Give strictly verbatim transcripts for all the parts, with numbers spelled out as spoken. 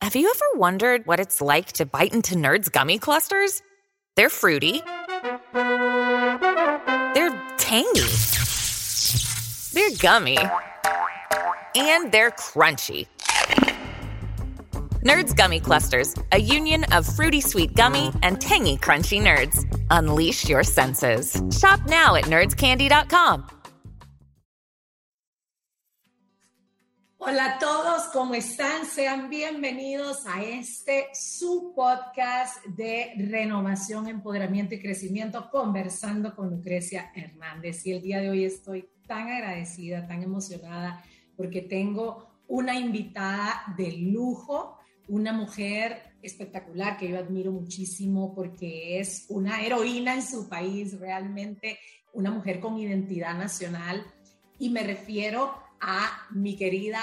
Have you ever wondered what it's like to bite into Nerds gummy clusters? They're fruity. They're tangy. They're gummy. And they're crunchy. Nerds Gummy Clusters, a union of fruity sweet gummy and tangy crunchy nerds. Unleash your senses. Shop now at nerds candy dot com. Hola a todos, ¿cómo están? Sean bienvenidos a este su podcast de renovación, empoderamiento y crecimiento, conversando con Lucrecia Hernández. Y el día de hoy estoy tan agradecida, tan emocionada, porque tengo una invitada de lujo, una mujer espectacular que yo admiro muchísimo porque es una heroína en su país, realmente una mujer con identidad nacional. Y me refiero a mi querida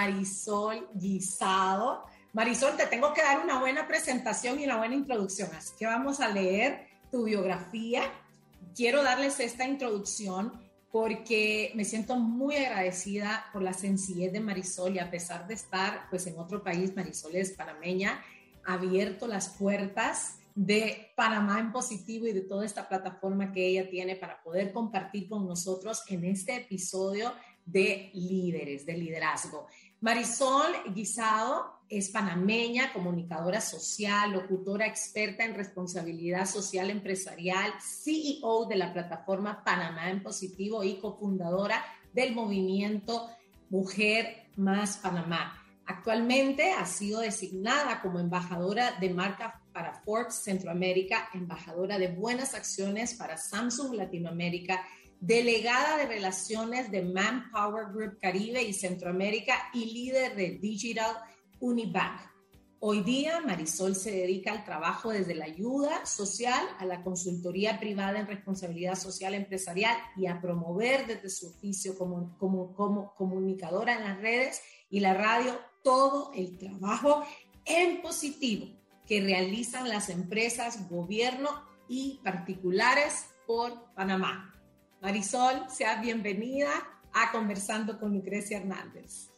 Marisol Guisado. Marisol, te tengo que dar una buena presentación y una buena introducción, así que vamos a leer tu biografía. Quiero darles esta introducción porque me siento muy agradecida por la sencillez de Marisol, y a pesar de estar pues en otro país, Marisol es panameña, ha abierto las puertas de Panamá en Positivo y de toda esta plataforma que ella tiene para poder compartir con nosotros en este episodio de líderes, de liderazgo. Marisol Guisado es panameña, comunicadora social, locutora experta en responsabilidad social empresarial, C E O de la plataforma Panamá en Positivo y cofundadora del movimiento Mujer Más Panamá. Actualmente ha sido designada como embajadora de marca para Forbes Centroamérica, embajadora de buenas acciones para Samsung Latinoamérica, delegada de relaciones de Manpower Group Caribe y Centroamérica y líder de Digital Unibank. Hoy día Marisol se dedica al trabajo desde la ayuda social a la consultoría privada en responsabilidad social empresarial y a promover desde su oficio como, como, como comunicadora en las redes y la radio todo el trabajo en positivo que realizan las empresas, gobierno y particulares por Panamá. Marisol, sea bienvenida a Conversando con Lucrecia Hernández.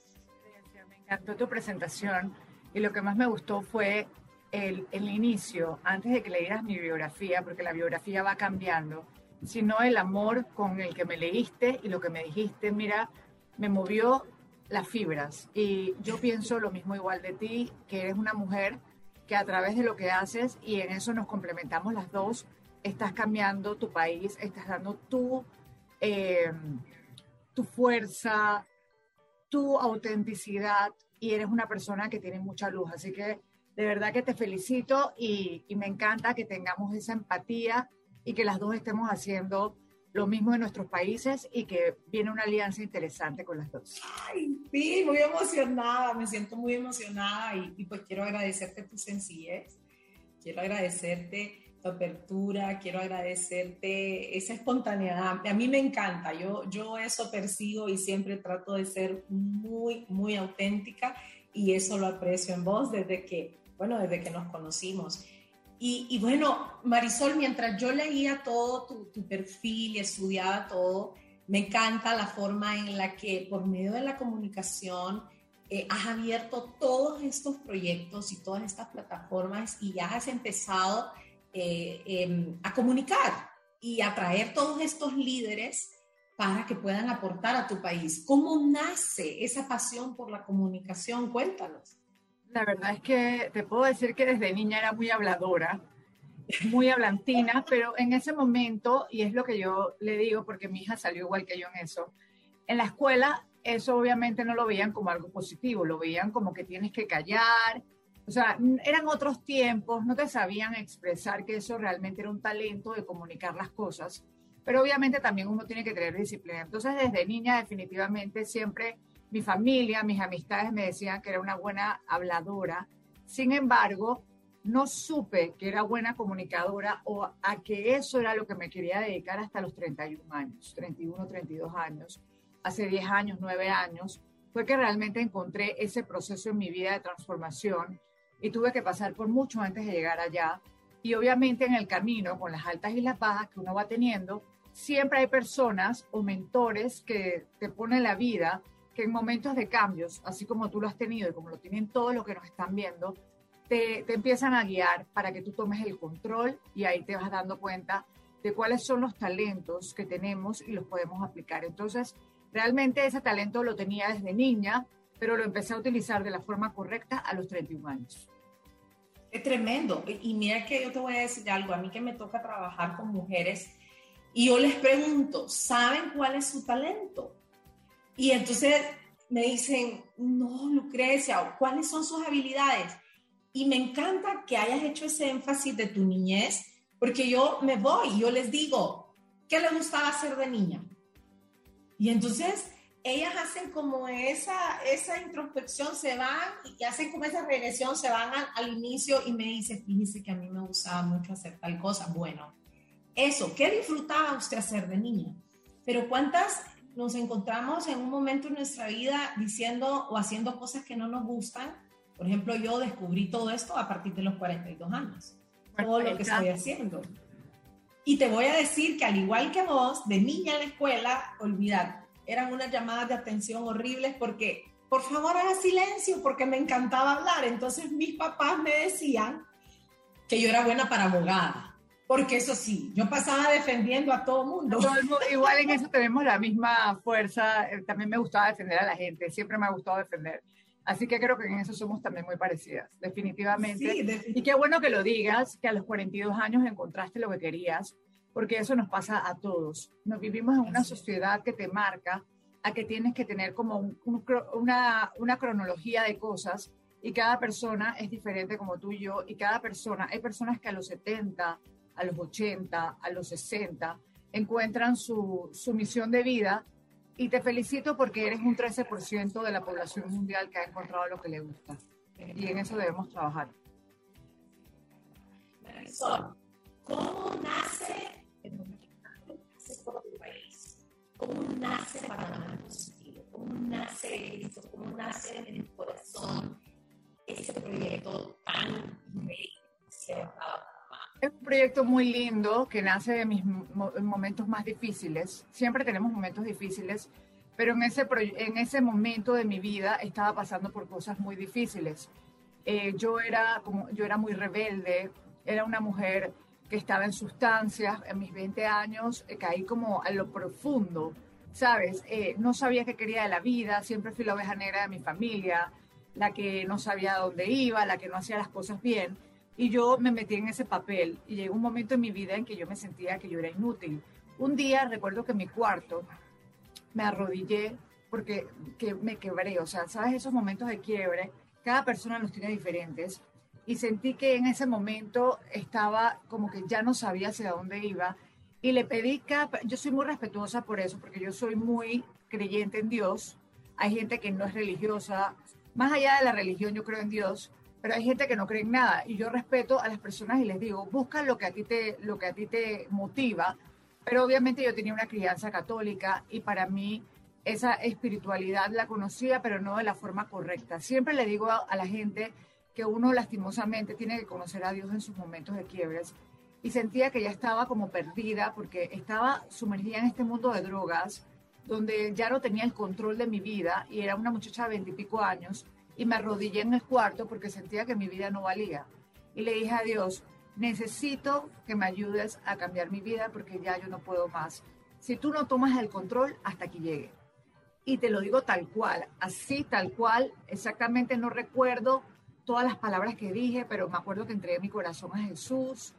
Me encantó tu presentación y lo que más me gustó fue el, el inicio, antes de que leyeras mi biografía, porque la biografía va cambiando, sino el amor con el que me leíste y lo que me dijiste, mira, me movió las fibras. Y yo pienso lo mismo igual de ti, que eres una mujer que a través de lo que haces, y en eso nos complementamos las dos, estás cambiando tu país, estás dando tu, eh, tu fuerza, tu autenticidad, y eres una persona que tiene mucha luz. Así que de verdad que te felicito y, y me encanta que tengamos esa empatía y que las dos estemos haciendo lo mismo en nuestros países y que viene una alianza interesante con las dos. Ay, sí, muy emocionada, me siento muy emocionada y, y pues quiero agradecerte tu sencillez, quiero agradecerte tu apertura, quiero agradecerte esa espontaneidad. A mí me encanta, yo, yo eso persigo y siempre trato de ser muy, muy auténtica, y eso lo aprecio en vos desde que, bueno, desde que nos conocimos. Y, y bueno, Marisol, mientras yo leía todo tu, tu perfil y estudiaba todo, me encanta la forma en la que por medio de la comunicación eh, has abierto todos estos proyectos y todas estas plataformas y ya has empezado Eh, eh, a comunicar y atraer todos estos líderes para que puedan aportar a tu país. ¿Cómo nace esa pasión por la comunicación? Cuéntanos. La verdad es que te puedo decir que desde niña era muy habladora, muy hablantina, pero en ese momento, y es lo que yo le digo porque mi hija salió igual que yo en eso, en la escuela eso obviamente no lo veían como algo positivo, lo veían como que tienes que callar. O sea, eran otros tiempos, no te sabían expresar que eso realmente era un talento de comunicar las cosas, pero obviamente también uno tiene que tener disciplina. Entonces, desde niña definitivamente siempre mi familia, mis amistades me decían que era una buena habladora. Sin embargo, no supe que era buena comunicadora o a que eso era lo que me quería dedicar hasta los treinta y un años, treinta y uno, treinta y dos años, hace diez años, nueve años, fue que realmente encontré ese proceso en mi vida de transformación. Y tuve que pasar por mucho antes de llegar allá. Y obviamente en el camino, con las altas y las bajas que uno va teniendo, siempre hay personas o mentores que te ponen la vida que en momentos de cambios, así como tú lo has tenido y como lo tienen todos los que nos están viendo, te, te empiezan a guiar para que tú tomes el control y ahí te vas dando cuenta de cuáles son los talentos que tenemos y los podemos aplicar. Entonces, realmente ese talento lo tenía desde niña, pero lo empecé a utilizar de la forma correcta a los treinta y un años. Es tremendo. Y mira que yo te voy a decir algo, a mí que me toca trabajar con mujeres y yo les pregunto, ¿saben cuál es su talento? Y entonces me dicen, no, Lucrecia, ¿cuáles son sus habilidades? Y me encanta que hayas hecho ese énfasis de tu niñez, porque yo me voy, yo les digo, ¿qué le gustaba hacer de niña? Y entonces ellas hacen como esa, esa introspección, se van y hacen como esa regresión, se van al, al inicio y me dicen, fíjese que a mí me gustaba mucho hacer tal cosa. Bueno, eso, ¿qué disfrutaba usted hacer de niña? Pero ¿cuántas nos encontramos en un momento en nuestra vida diciendo o haciendo cosas que no nos gustan? Por ejemplo, yo descubrí todo esto a partir de los cuarenta y dos años, todo lo que estoy haciendo. Y te voy a decir que al igual que vos, de niña en la escuela, olvidar, eran unas llamadas de atención horribles porque, por favor, haga silencio, porque me encantaba hablar. Entonces mis papás me decían que yo era buena para abogada. Porque eso sí, yo pasaba defendiendo a todo mundo. Todo el mundo. Igual en eso tenemos la misma fuerza. También me gustaba defender a la gente, siempre me ha gustado defender. Así que creo que en eso somos también muy parecidas, definitivamente. Sí, definitivamente. Y qué bueno que lo digas, que a los cuarenta y dos años encontraste lo que querías, porque eso nos pasa a todos. Nos vivimos en una sociedad que te marca a que tienes que tener como un, un, una, una cronología de cosas y cada persona es diferente como tú y yo, y cada persona, hay personas que a los setenta, a los ochenta, a los sesenta, encuentran su, su misión de vida, y te felicito porque eres un trece por ciento de la población mundial que ha encontrado lo que le gusta, y en eso debemos trabajar. ¿Cómo nace el movimiento? Nace por tu país. ¿Cómo nace Panamá Positivo? ¿Cómo nace eso? ¿Cómo nace en el corazón ese proyecto tan bello? Es un proyecto muy lindo que nace de mis mo- momentos más difíciles. Siempre tenemos momentos difíciles, pero en ese, pro- en ese momento de mi vida estaba pasando por cosas muy difíciles. Eh, yo, era como, yo era muy rebelde, era una mujer que estaba en sustancias. En mis veinte años eh, caí como a lo profundo, ¿sabes? Eh, no sabía qué quería de la vida, siempre fui la oveja negra de mi familia, la que no sabía a dónde iba, la que no hacía las cosas bien. Y yo me metí en ese papel y llegó un momento en mi vida en que yo me sentía que yo era inútil. Un día recuerdo que en mi cuarto me arrodillé porque que me quebré. O sea, ¿sabes? Esos momentos de quiebre, cada persona los tiene diferentes. Y sentí que en ese momento estaba como que ya no sabía hacia dónde iba. Y le pedí que, yo soy muy respetuosa por eso, porque yo soy muy creyente en Dios. Hay gente que no es religiosa. Más allá de la religión, yo creo en Dios. Pero hay gente que no cree en nada y yo respeto a las personas y les digo, busca lo que a ti te, lo que a ti te motiva. Pero obviamente yo tenía una crianza católica y para mí esa espiritualidad la conocía, pero no de la forma correcta. Siempre le digo a, a la gente que uno lastimosamente tiene que conocer a Dios en sus momentos de quiebres, y sentía que ya estaba como perdida porque estaba sumergida en este mundo de drogas donde ya no tenía el control de mi vida y era una muchacha de veintipico años. Y me arrodillé en el cuarto porque sentía que mi vida no valía. Y le dije a Dios, necesito que me ayudes a cambiar mi vida porque ya yo no puedo más. Si tú no tomas el control, hasta aquí llegue. Y te lo digo tal cual, así tal cual, exactamente no recuerdo todas las palabras que dije, pero me acuerdo que entregué mi corazón a Jesús.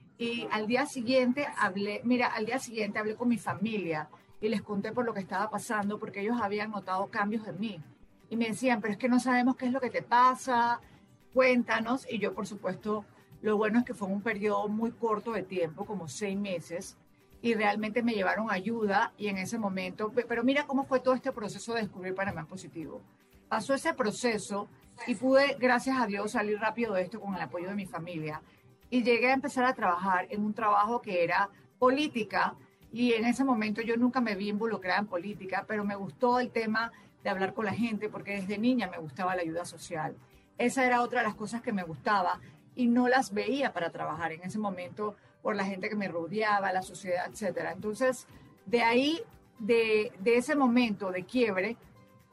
Y al día siguiente hablé, mira, al día siguiente hablé con mi familia y les conté por lo que estaba pasando porque ellos habían notado cambios en mí. Y me decían, pero es que no sabemos qué es lo que te pasa, cuéntanos. Y yo, por supuesto, lo bueno es que fue un periodo muy corto de tiempo, como seis meses, y realmente me llevaron ayuda y en ese momento, pero mira cómo fue todo este proceso de descubrir Panamá Positivo. Pasó ese proceso y pude, gracias a Dios, salir rápido de esto con el apoyo de mi familia. Y llegué a empezar a trabajar en un trabajo que era política, y en ese momento yo nunca me vi involucrada en política, pero me gustó el tema de hablar con la gente, porque desde niña me gustaba la ayuda social. Esa era otra de las cosas que me gustaba y no las veía para trabajar en ese momento por la gente que me rodeaba, la sociedad, etcétera. Entonces, de ahí, de, de ese momento de quiebre,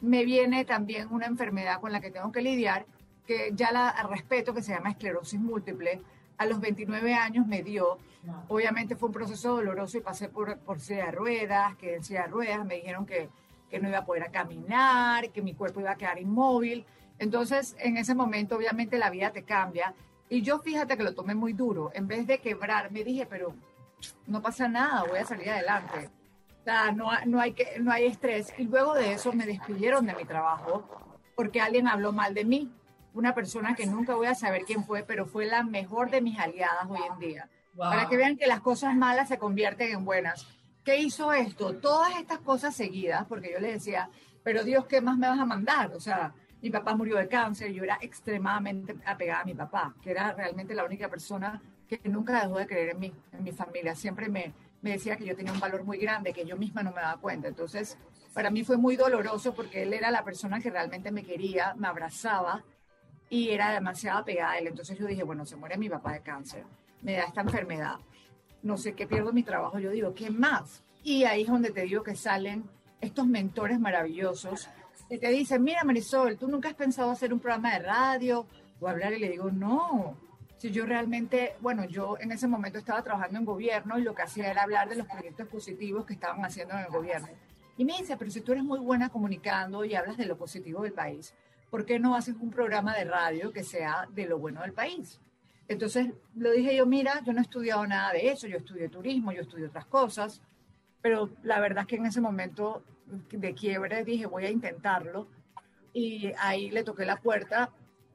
me viene también una enfermedad con la que tengo que lidiar, que ya la respeto, que se llama esclerosis múltiple. A los veintinueve años me dio, obviamente fue un proceso doloroso y pasé por, por silla de ruedas, quedé en silla de ruedas, me dijeron que, que no iba a poder caminar, que mi cuerpo iba a quedar inmóvil. Entonces, en ese momento, obviamente, la vida te cambia. Y yo, fíjate que lo tomé muy duro. En vez de quebrar, me dije, pero no pasa nada, voy a salir adelante. O sea, no, no, hay que, no hay estrés. Y luego de eso me despidieron de mi trabajo porque alguien habló mal de mí. Una persona que nunca voy a saber quién fue, pero fue la mejor de mis aliadas hoy en día. Wow. Para que vean que las cosas malas se convierten en buenas. ¿Qué hizo esto? Todas estas cosas seguidas, porque yo le decía, pero Dios, ¿qué más me vas a mandar? O sea, mi papá murió de cáncer, yo era extremadamente apegada a mi papá, que era realmente la única persona que nunca dejó de creer en mí, en mi familia. Siempre me, me decía que yo tenía un valor muy grande, que yo misma no me daba cuenta. Entonces, para mí fue muy doloroso porque él era la persona que realmente me quería, me abrazaba y era demasiado apegada a él. Entonces yo dije, bueno, se muere mi papá de cáncer, me da esta enfermedad, no sé qué, pierdo mi trabajo. Yo digo, ¿qué más? Y ahí es donde te digo que salen estos mentores maravillosos que te dicen, mira Marisol, ¿tú nunca has pensado hacer un programa de radio o hablar? Y le digo, no. Si yo realmente, bueno, yo en ese momento estaba trabajando en gobierno y lo que hacía era hablar de los proyectos positivos que estaban haciendo en el gobierno. Y me dice, pero si tú eres muy buena comunicando y hablas de lo positivo del país, ¿por qué no haces un programa de radio que sea de lo bueno del país? Entonces lo dije yo, mira, yo no he estudiado nada de eso, yo estudié turismo, yo estudié otras cosas, pero la verdad es que en ese momento de quiebre dije, voy a intentarlo, y ahí le toqué la puerta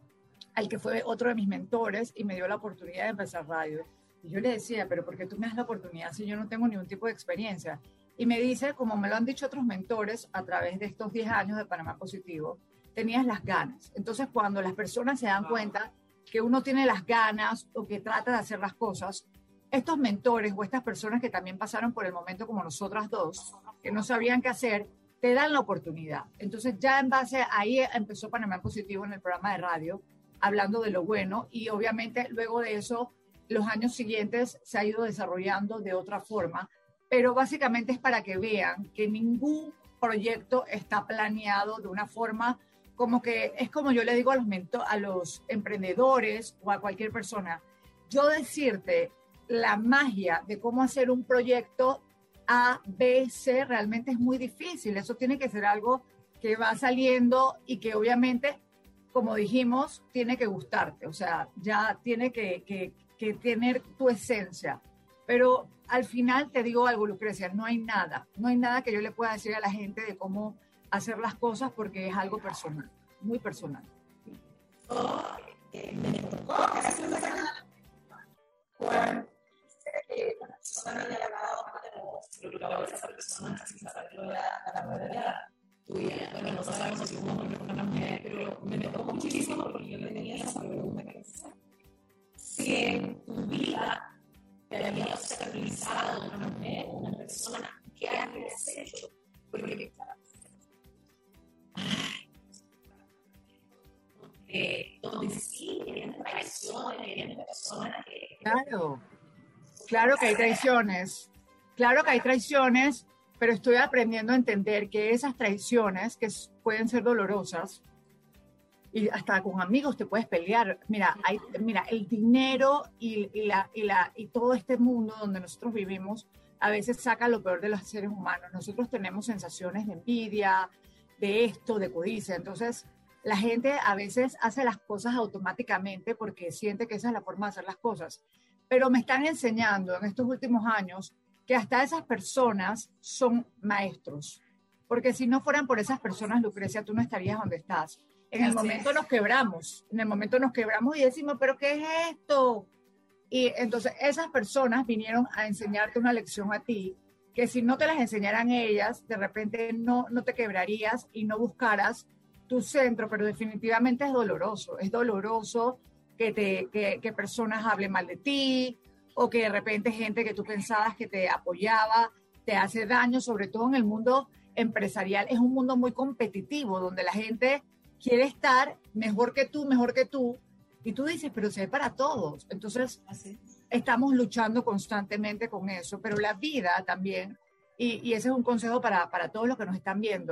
al que fue otro de mis mentores y me dio la oportunidad de empezar radio. Y yo le decía, pero ¿por qué tú me das la oportunidad si yo no tengo ningún tipo de experiencia? Y me dice, como me lo han dicho otros mentores a través de estos diez años de Panamá Positivo, tenías las ganas. Entonces, cuando las personas se dan cuenta que uno tiene las ganas o que trata de hacer las cosas, estos mentores o estas personas que también pasaron por el momento como nosotras dos, que no sabían qué hacer, te dan la oportunidad. Entonces, ya en base a ahí empezó Panamá Positivo en el programa de radio, hablando de lo bueno, y obviamente luego de eso, los años siguientes se ha ido desarrollando de otra forma, pero básicamente es para que vean que ningún proyecto está planeado de una forma como que, es como yo le digo a los, mento- a los emprendedores o a cualquier persona, yo decirte la magia de cómo hacer un proyecto A, B, C, realmente es muy difícil. Eso tiene que ser algo que va saliendo y que obviamente, como dijimos, tiene que gustarte, o sea, ya tiene que, que, que tener tu esencia. Pero al final te digo algo, Lucrecia, no hay nada, no hay nada que yo le pueda decir a la gente de cómo hacer las cosas porque es algo personal, muy personal. Me tocó hacer una cuando la persona me llamaba como esa persona sin saberlo a la verdad tuya. Bueno, no sabemos si un hombre o una mujer, pero me tocó muchísimo porque yo le tenía esa pregunta que decía, si en tu vida te había obstaculizado una mujer o una persona, ¿qué has hecho? Porque Eh, donde sí tienen traiciones, tienen personas que... Claro, claro que hay traiciones, claro que hay traiciones, pero estoy aprendiendo a entender que esas traiciones, que pueden ser dolorosas, y hasta con amigos te puedes pelear. Mira, hay, mira el dinero y, y, la, y, la, y todo este mundo donde nosotros vivimos, a veces saca lo peor de los seres humanos. Nosotros tenemos sensaciones de envidia, de esto, de codicia, entonces... La gente a veces hace las cosas automáticamente porque siente que esa es la forma de hacer las cosas. Pero me están enseñando en estos últimos años que hasta esas personas son maestros. Porque si no fueran por esas personas, Lucrecia, tú no estarías donde estás. En el momento nos quebramos, en el momento nos quebramos y decimos, ¿pero qué es esto? Y entonces esas personas vinieron a enseñarte una lección a ti, que si no te las enseñaran ellas, de repente no, no te quebrarías y no buscaras tu centro, pero definitivamente es doloroso, es doloroso que, te, que, que personas hablen mal de ti o que de repente gente que tú pensabas que te apoyaba te hace daño, sobre todo en el mundo empresarial. Es un mundo muy competitivo donde la gente quiere estar mejor que tú, mejor que tú, y tú dices, pero se ve para todos. Entonces, así estamos luchando constantemente con eso, pero la vida también, y, y ese es un consejo para, para todos los que nos están viendo,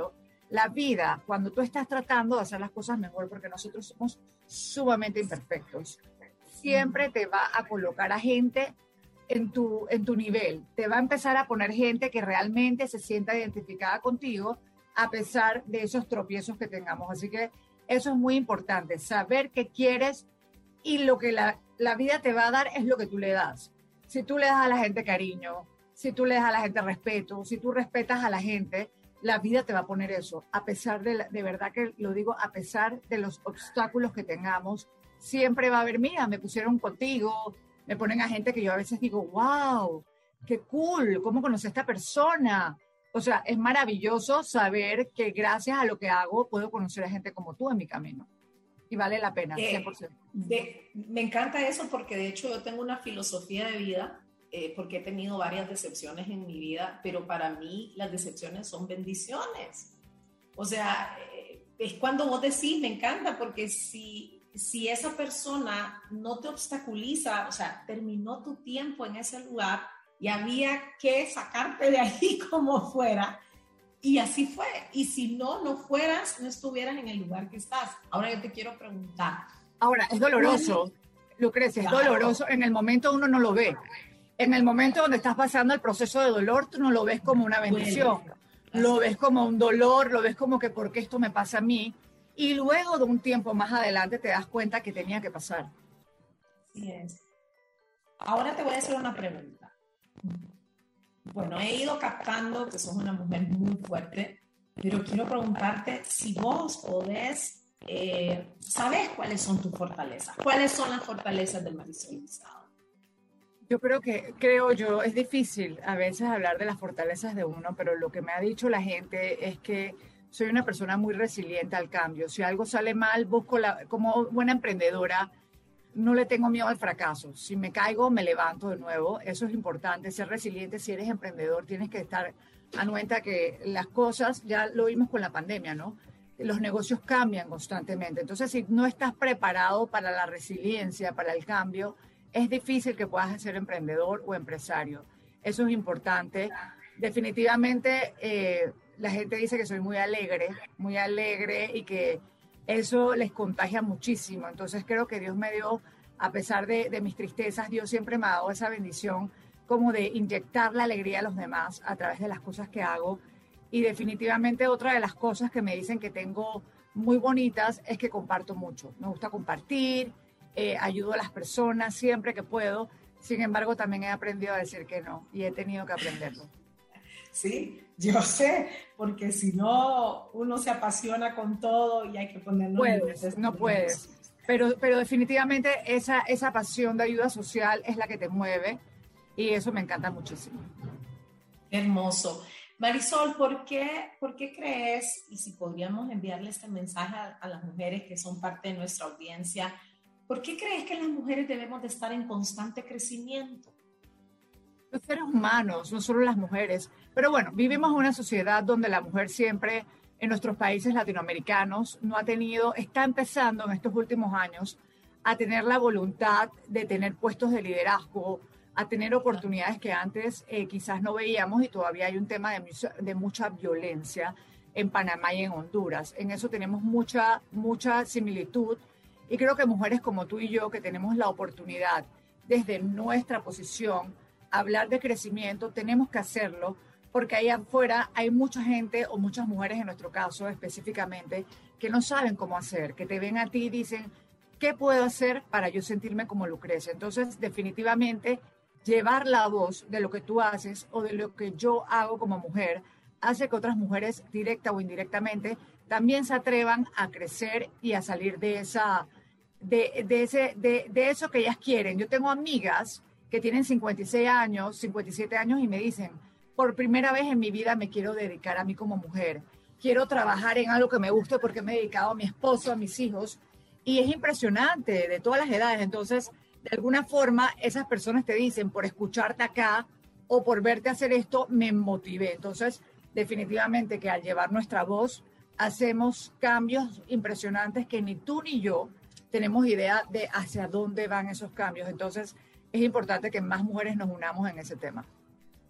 la vida, cuando tú estás tratando de hacer las cosas mejor, porque nosotros somos sumamente imperfectos, siempre te va a colocar a gente en tu, en tu nivel. Te va a empezar a poner gente que realmente se sienta identificada contigo a pesar de esos tropiezos que tengamos. Así que eso es muy importante, saber qué quieres y lo que la, la vida te va a dar es lo que tú le das. Si tú le das a la gente cariño, si tú le das a la gente respeto, si tú respetas a la gente, la vida te va a poner eso. A pesar de, la, de verdad que lo digo, a pesar de los obstáculos que tengamos, siempre va a haber, mira, me pusieron contigo, me ponen a gente que yo a veces digo, wow, qué cool, ¿cómo conocí a esta persona? O sea, es maravilloso saber que gracias a lo que hago puedo conocer a gente como tú en mi camino. Y vale la pena, Eh, cien por ciento. de, me encanta eso porque de hecho yo tengo una filosofía de vida, eh, porque he tenido varias decepciones en mi vida, pero para mí las decepciones son bendiciones. O sea, eh, es cuando vos decís, me encanta, porque si, si esa persona no te obstaculiza, o sea, terminó tu tiempo en ese lugar y había que sacarte de ahí como fuera, y así fue. Y si no, no fueras, no estuvieras en el lugar que estás. Ahora yo te quiero preguntar. Ahora, es doloroso, Lucrecia, es Claro. doloroso. En el momento uno no lo ve. En el momento donde estás pasando el proceso de dolor, tú no lo ves como una bendición. Lo ves como un dolor, lo ves como que ¿por qué esto me pasa a mí? Y luego de un tiempo más adelante te das cuenta que tenía que pasar. Así es. Ahora te voy a hacer una pregunta. Bueno, he ido captando que sos una mujer muy fuerte, pero quiero preguntarte si vos podés, eh, ¿sabes cuáles son tus fortalezas? ¿Cuáles son las fortalezas de Marisol Guisado? Yo creo que, creo yo, es difícil a veces hablar de las fortalezas de uno, pero lo que me ha dicho la gente es que soy una persona muy resiliente al cambio. Si algo sale mal, busco la, como buena emprendedora, no le tengo miedo al fracaso. Si me caigo, me levanto de nuevo. Eso es importante, ser resiliente. Si eres emprendedor, tienes que estar anuente que las cosas, ya lo vimos con la pandemia, ¿no? Los negocios cambian constantemente. Entonces, si no estás preparado para la resiliencia, para el cambio, es difícil que puedas ser emprendedor o empresario. Eso es importante. Definitivamente, eh, la gente dice que soy muy alegre, muy alegre y que eso les contagia muchísimo. Entonces creo que Dios me dio, a pesar de, de mis tristezas, Dios siempre me ha dado esa bendición como de inyectar la alegría a los demás a través de las cosas que hago. Y definitivamente otra de las cosas que me dicen que tengo muy bonitas es que comparto mucho. Me gusta compartir, eh, ayudo a las personas siempre que puedo. Sin embargo, también he aprendido a decir que no y he tenido que aprenderlo. Sí, yo sé, porque si no, uno se apasiona con todo y hay que ponerlo. Puedes, no puedes. Pero, pero definitivamente esa, esa pasión de ayuda social es la que te mueve y eso me encanta muchísimo. Hermoso. Marisol, ¿por qué, ¿por qué crees, y si podríamos enviarle este mensaje a, a las mujeres que son parte de nuestra audiencia, ¿por qué crees que las mujeres debemos de estar en constante crecimiento? Los seres humanos, no solo las mujeres. Pero bueno, vivimos en una sociedad donde la mujer siempre, en nuestros países latinoamericanos, no ha tenido, está empezando en estos últimos años a tener la voluntad de tener puestos de liderazgo, a tener oportunidades que antes eh, quizás no veíamos, y todavía hay un tema de, mucha, de mucha violencia en Panamá y en Honduras. En eso tenemos mucha, mucha similitud y creo que mujeres como tú y yo que tenemos la oportunidad desde nuestra posición hablar de crecimiento, tenemos que hacerlo porque ahí afuera hay mucha gente o muchas mujeres en nuestro caso específicamente que no saben cómo hacer, que te ven a ti y dicen, ¿qué puedo hacer para yo sentirme como Lucrecia? Entonces, definitivamente, llevar la voz de lo que tú haces o de lo que yo hago como mujer hace que otras mujeres, directa o indirectamente, también se atrevan a crecer y a salir de, esa, de, de, ese, de, de eso que ellas quieren. Yo tengo amigas que tienen cincuenta y seis años, cincuenta y siete años y me dicen, por primera vez en mi vida me quiero dedicar a mí como mujer. Quiero trabajar en algo que me guste porque me he dedicado a mi esposo, a mis hijos. Y es impresionante, de todas las edades. Entonces, de alguna forma, esas personas te dicen, por escucharte acá o por verte hacer esto, me motivé. Entonces, definitivamente que al llevar nuestra voz, hacemos cambios impresionantes que ni tú ni yo tenemos idea de hacia dónde van esos cambios. Entonces, es importante que más mujeres nos unamos en ese tema.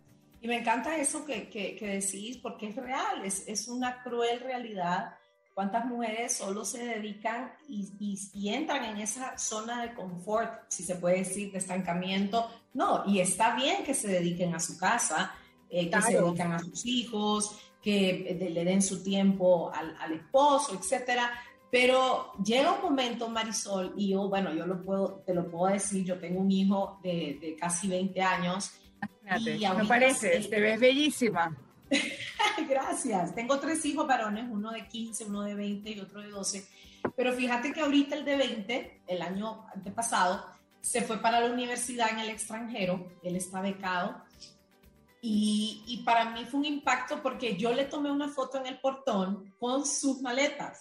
Y me encanta eso que, que, que decís, porque es real, es, es una cruel realidad. ¿Cuántas mujeres solo se dedican y, y, y entran en esa zona de confort, si se puede decir, de estancamiento? No, y está bien que se dediquen a su casa, eh, claro. que se dedican a sus hijos, que de, le den su tiempo al, al esposo, etcétera. Pero llega un momento, Marisol, y yo, bueno, yo lo puedo, te lo puedo decir, yo tengo un hijo de, de casi veinte años. Y me parece, te ves bellísima. Gracias. Tengo tres hijos varones, uno de quince, uno de veinte y otro de doce. Pero fíjate que ahorita el de veinte, el año antepasado, se fue para la universidad en el extranjero. Él está becado. Y, y para mí fue un impacto porque yo le tomé una foto en el portón con sus maletas.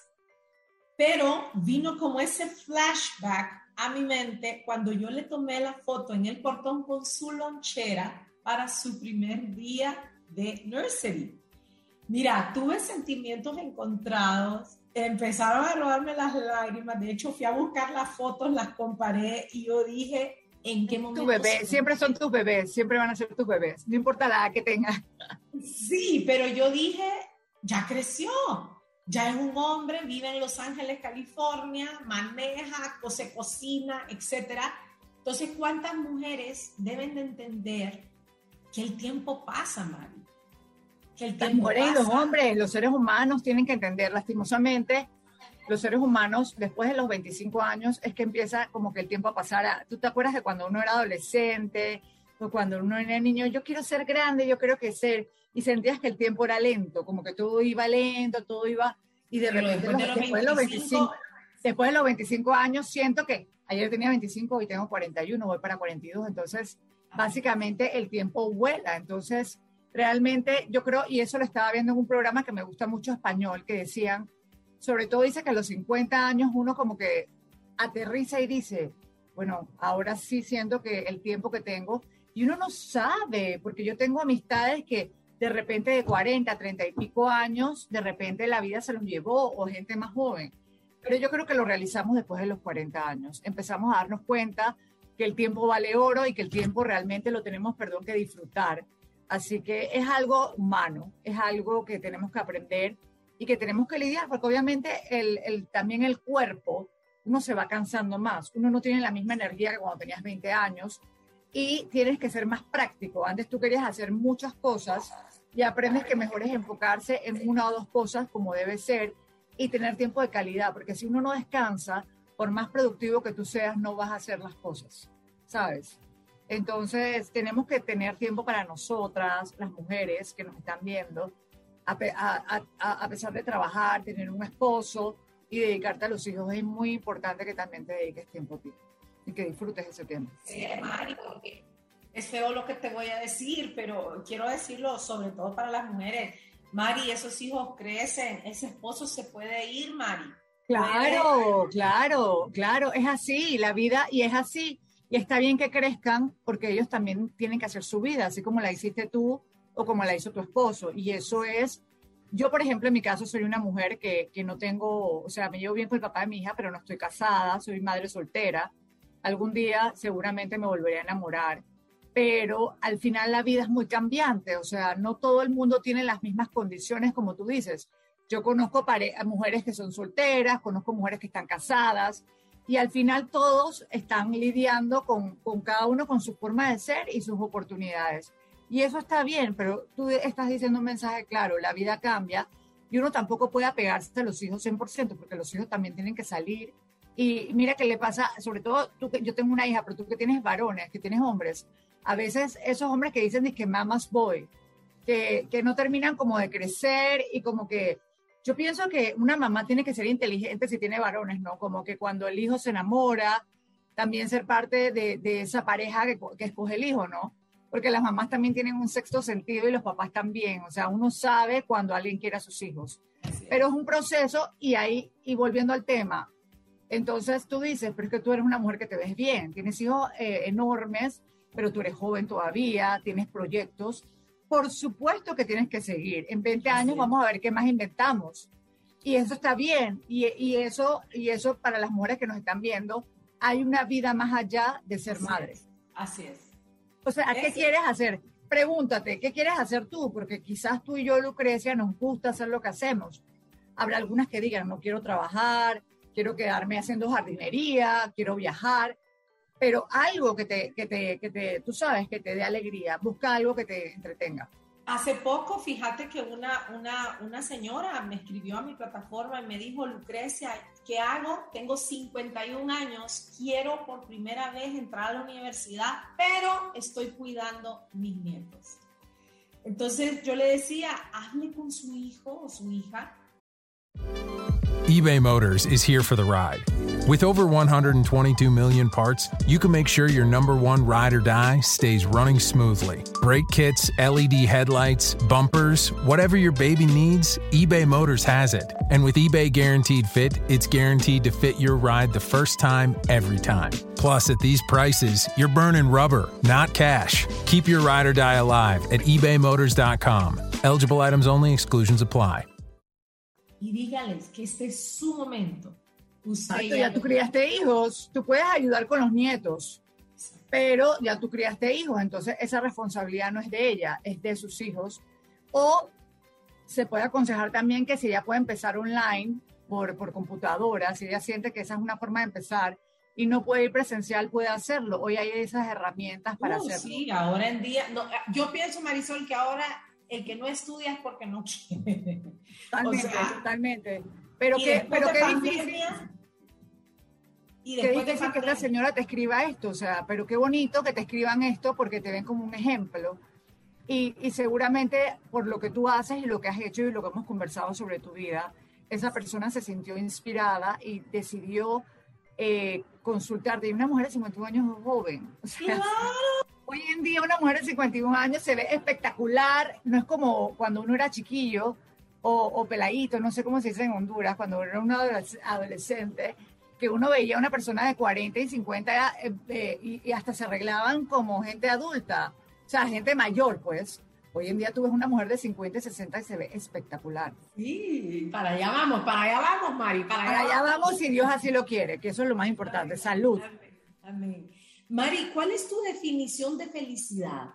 Pero vino como ese flashback a mi mente cuando yo le tomé la foto en el portón con su lonchera para su primer día de nursery. Mira, tuve sentimientos encontrados, empezaron a rodarme las lágrimas, de hecho fui a buscar las fotos, las comparé y yo dije, ¿en qué momento? Tu bebé, son? Siempre son tus bebés, siempre van a ser tus bebés, no importa la edad que tengas. Sí, pero yo dije, ya creció. Ya es un hombre, vive en Los Ángeles, California, maneja, se cocina, etcétera. Entonces, ¿cuántas mujeres deben de entender que el tiempo pasa, Mari? Que el tiempo Las mujeres pasa. Y los hombres, los seres humanos tienen que entender, lastimosamente, los seres humanos, después de los veinticinco años, es que empieza como que el tiempo a pasar. A, ¿tú te acuerdas de cuando uno era adolescente o cuando uno era niño? Yo quiero ser grande, yo quiero crecer. Y sentías que el tiempo era lento, como que todo iba lento, todo iba... Y de Pero repente, después de, los después, de los veinticinco, después de los veinticinco años, siento que ayer tenía veinticinco, hoy tengo cuarenta y uno, voy para cuarenta y dos. Entonces, básicamente, el tiempo vuela. Entonces, realmente, yo creo, y eso lo estaba viendo en un programa que me gusta mucho español, que decían, sobre todo dice que a los cincuenta años uno como que aterriza y dice, bueno, ahora sí siento que el tiempo que tengo, y uno no sabe, porque yo tengo amistades que de repente de cuarenta, treinta y pico años, de repente la vida se los llevó, o gente más joven. Pero yo creo que lo realizamos después de los cuarenta años. Empezamos a darnos cuenta que el tiempo vale oro y que el tiempo realmente lo tenemos, perdón, que disfrutar. Así que es algo humano, es algo que tenemos que aprender y que tenemos que lidiar, porque obviamente el, el, también el cuerpo, uno se va cansando más. Uno no tiene la misma energía que cuando tenías veinte años, y tienes que ser más práctico. Antes tú querías hacer muchas cosas y aprendes que mejor es enfocarse en una o dos cosas como debe ser y tener tiempo de calidad, porque si uno no descansa, por más productivo que tú seas, no vas a hacer las cosas, ¿sabes? Entonces tenemos que tener tiempo para nosotras, las mujeres que nos están viendo, a, a, a, a pesar de trabajar, tener un esposo y dedicarte a los hijos. Es muy importante que también te dediques tiempo a ti y que disfrutes ese tiempo. Sí, Mari, porque es feo lo que te voy a decir, pero quiero decirlo sobre todo para las mujeres. Mari, esos hijos crecen, ese esposo se puede ir, Mari. Claro, puede... claro, claro, es así, la vida, y es así. Y está bien que crezcan porque ellos también tienen que hacer su vida, así como la hiciste tú o como la hizo tu esposo. Y eso es, yo por ejemplo en mi caso soy una mujer que, que no tengo, o sea, me llevo bien con el papá de mi hija, pero no estoy casada, soy madre soltera. Algún día seguramente me volveré a enamorar, pero al final la vida es muy cambiante, o sea, no todo el mundo tiene las mismas condiciones como tú dices. Yo conozco pare- mujeres que son solteras, conozco mujeres que están casadas, y al final todos están lidiando con, con cada uno con su forma de ser y sus oportunidades. Y eso está bien, pero tú estás diciendo un mensaje claro, la vida cambia, y uno tampoco puede apegarse a los hijos cien por ciento, porque los hijos también tienen que salir. Y mira qué le pasa, sobre todo tú, que yo tengo una hija, pero tú que tienes varones, que tienes hombres, a veces esos hombres que dicen que mama's boy, que, que no terminan como de crecer y como que, yo pienso que una mamá tiene que ser inteligente si tiene varones, ¿no? Como que cuando el hijo se enamora, también ser parte de, de esa pareja que, que escoge el hijo, ¿no? Porque las mamás también tienen un sexto sentido y los papás también, o sea, uno sabe cuando alguien quiere a sus hijos. Pero es un proceso y ahí, y volviendo al tema, entonces tú dices, pero es que tú eres una mujer que te ves bien, tienes hijos eh, enormes, pero tú eres joven todavía, tienes proyectos. Por supuesto que tienes que seguir. En veinte años sí. Vamos a ver qué más inventamos. Y eso está bien. Y, y, eso, y eso para las mujeres que nos están viendo, hay una vida más allá de ser Así madre. Es. Así es. O sea, ¿a qué quieres hacer? pregúntate, ¿qué quieres hacer tú? Porque quizás tú y yo, Lucrecia, nos gusta hacer lo que hacemos. Habrá algunas que digan, no quiero trabajar, quiero quedarme haciendo jardinería, quiero viajar, pero algo que te, que te, que te, tú sabes, que te dé alegría. Busca algo que te entretenga. Hace poco, fíjate que una, una, una señora me escribió a mi plataforma y me dijo, Lucrecia, ¿qué hago? Tengo cincuenta y un años, quiero por primera vez entrar a la universidad, pero estoy cuidando mis nietos. Entonces yo le decía, hable con su hijo o su hija. eBay Motors is here for the ride. With over one hundred twenty-two million parts, you can make sure your number one ride or die stays running smoothly. Brake kits, L E D headlights, bumpers, whatever your baby needs, eBay Motors has it. And with eBay Guaranteed Fit, it's guaranteed to fit your ride the first time, every time. Plus, at these prices, you're burning rubber, not cash. Keep your ride or die alive at ebay motors dot com. Eligible items only, exclusions apply. Y dígales que este es su momento. Usted ya, ya tú criaste hijos, tú puedes ayudar con los nietos, pero ya tú criaste hijos, entonces esa responsabilidad no es de ella, es de sus hijos. O se puede aconsejar también que si ella puede empezar online por, por computadora, si ella siente que esa es una forma de empezar y no puede ir presencial, puede hacerlo. Hoy hay esas herramientas para uh, hacerlo. Sí, ahora en día, no, yo pienso, Marisol, que ahora el que no estudia es porque no quiere. Totalmente, o sea, totalmente. Pero que, pero qué difícil. Y qué difícil que esta señora te escriba esto, o sea, pero qué bonito que te escriban esto porque te ven como un ejemplo. Y, y seguramente por lo que tú haces y lo que has hecho y lo que hemos conversado sobre tu vida, esa persona se sintió inspirada y decidió eh, consultarte. Y una mujer de cincuenta y un años es joven. O sea, ¡claro! Hoy en día una mujer de cincuenta y un años se ve espectacular, no es como cuando uno era chiquillo o, o peladito, no sé cómo se dice en Honduras, cuando era un adolescente, que uno veía a una persona de cuarenta y cincuenta eh, eh, y, y hasta se arreglaban como gente adulta, o sea, gente mayor, pues. Hoy en día tú ves una mujer de cincuenta y sesenta y se ve espectacular. Sí, para allá vamos, para allá vamos, Mari, para allá, para allá vamos. vamos si Dios así lo quiere, que eso es lo más importante, amén, salud. Amén, amén. Mari, ¿cuál es tu definición de felicidad?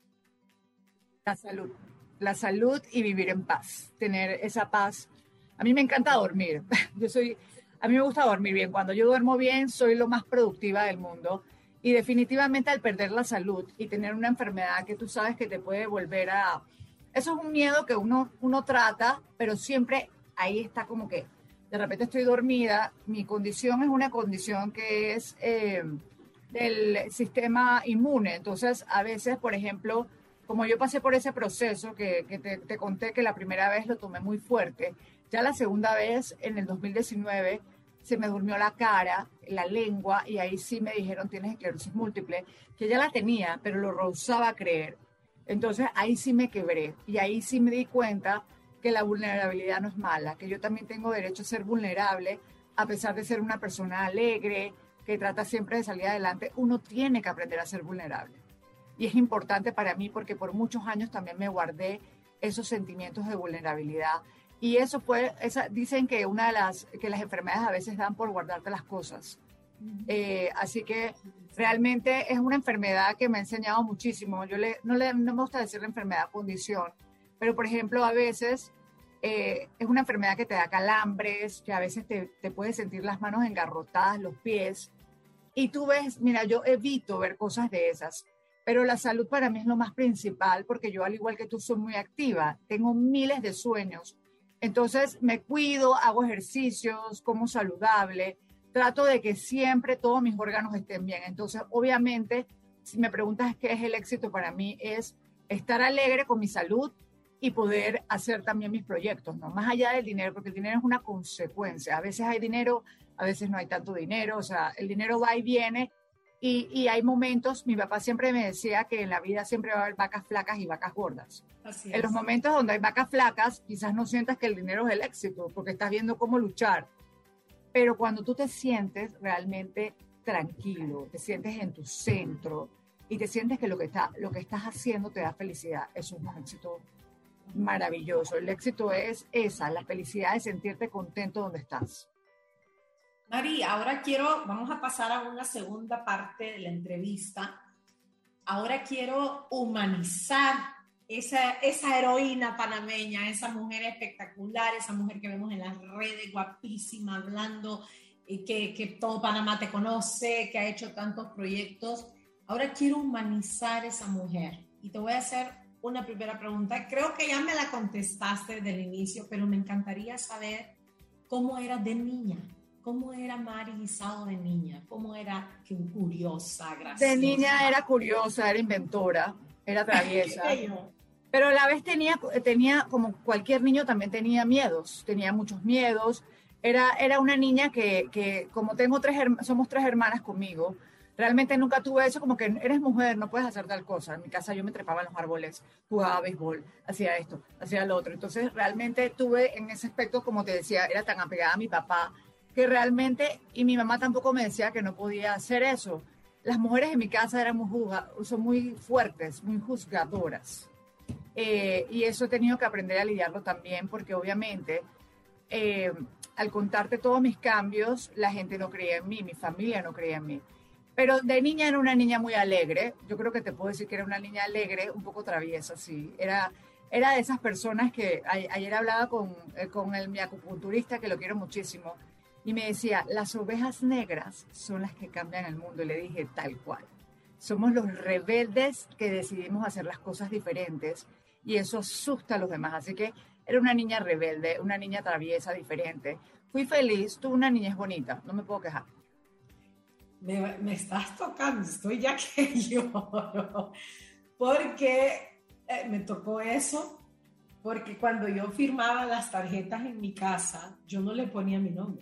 La salud. La salud y vivir en paz. Tener esa paz. A mí me encanta dormir. Yo soy, a mí me gusta dormir bien. Cuando yo duermo bien, soy lo más productiva del mundo. Y definitivamente al perder la salud y tener una enfermedad que tú sabes que te puede volver a... Eso es un miedo que uno, uno trata, pero siempre ahí está como que de repente estoy dormida. Mi condición es una condición que es... Eh, del sistema inmune. Entonces, a veces, por ejemplo, como yo pasé por ese proceso que, que te, te conté que la primera vez lo tomé muy fuerte, ya la segunda vez, en el dos mil diecinueve, se me durmió la cara, la lengua, y ahí sí me dijeron, tienes esclerosis múltiple, que ya la tenía, pero lo rehusaba creer. Entonces, ahí sí me quebré, y ahí sí me di cuenta que la vulnerabilidad no es mala, que yo también tengo derecho a ser vulnerable, a pesar de ser una persona alegre, que trata siempre de salir adelante. Uno tiene que aprender a ser vulnerable. Y es importante para mí porque por muchos años también me guardé esos sentimientos de vulnerabilidad. Y eso fue, esa, dicen que una de las, que las enfermedades a veces dan por guardarte las cosas. Uh-huh. Eh, así que realmente es una enfermedad que me ha enseñado muchísimo. Yo le, no, le, no me gusta decir la enfermedad condición, pero por ejemplo a veces eh, es una enfermedad que te da calambres, que a veces te, te puedes sentir las manos engarrotadas, los pies. Y tú ves, mira, yo evito ver cosas de esas, pero la salud para mí es lo más principal porque yo, al igual que tú, soy muy activa, tengo miles de sueños, entonces me cuido, hago ejercicios, como saludable, trato de que siempre todos mis órganos estén bien. Entonces, obviamente, si me preguntas qué es el éxito para mí, es estar alegre con mi salud y poder hacer también mis proyectos, ¿no? Más allá del dinero, porque el dinero es una consecuencia. A veces hay dinero, a veces no hay tanto dinero, o sea, el dinero va y viene, y, y hay momentos, mi papá siempre me decía que en la vida siempre va a haber vacas flacas y vacas gordas. Así es. En los momentos donde hay vacas flacas, quizás no sientas que el dinero es el éxito, porque estás viendo cómo luchar, pero cuando tú te sientes realmente tranquilo, te sientes en tu centro, y te sientes que lo que, está, lo que estás haciendo te da felicidad, eso es un éxito maravilloso. El éxito es esa, la felicidad de sentirte contento donde estás. Mari, ahora quiero, vamos a pasar a una segunda parte de la entrevista. ahora quiero humanizar esa, esa heroína panameña, esa mujer espectacular, esa mujer que vemos en las redes, guapísima, hablando, y que, que todo Panamá te conoce, que ha hecho tantos proyectos. Ahora quiero humanizar esa mujer. Y te voy a hacer una primera pregunta. Creo que ya me la contestaste desde el inicio, pero me encantaría saber cómo era de niña. ¿Cómo era Mari Guisado de niña? ¿Cómo era curiosa, graciosa? De niña era curiosa, era inventora, era traviesa. Pero a la vez tenía, tenía, como cualquier niño, también tenía miedos. Tenía muchos miedos. Era, era una niña que, que como tengo tres, somos tres hermanas conmigo, realmente nunca tuve eso como que eres mujer, no puedes hacer tal cosa. En mi casa yo me trepaba en los árboles, jugaba béisbol, hacía esto, hacía lo otro. Entonces realmente tuve en ese aspecto, como te decía, era tan apegada a mi papá, que realmente, y mi mamá tampoco me decía que no podía hacer eso. Las mujeres en mi casa eran muy, juzga, son muy fuertes, muy juzgadoras. Eh, y eso he tenido que aprender a lidiarlo también, porque obviamente, eh, al contarte todos mis cambios, la gente no creía en mí, mi familia no creía en mí. Pero de niña era una niña muy alegre. Yo creo que te puedo decir que era una niña alegre, un poco traviesa, sí. Era, era de esas personas que a, ayer hablaba con, eh, con el, mi acupunturista, que lo quiero muchísimo, y me decía, las ovejas negras son las que cambian el mundo. Y le dije, tal cual. Somos los rebeldes que decidimos hacer las cosas diferentes, y eso asusta a los demás. Así que era una niña rebelde, una niña traviesa, diferente. Fui feliz, tuve una niñez bonita, no me puedo quejar. Me, me estás tocando, estoy ya que lloro, porque eh, me tocó eso, porque cuando yo firmaba las tarjetas en mi casa, yo no le ponía mi nombre.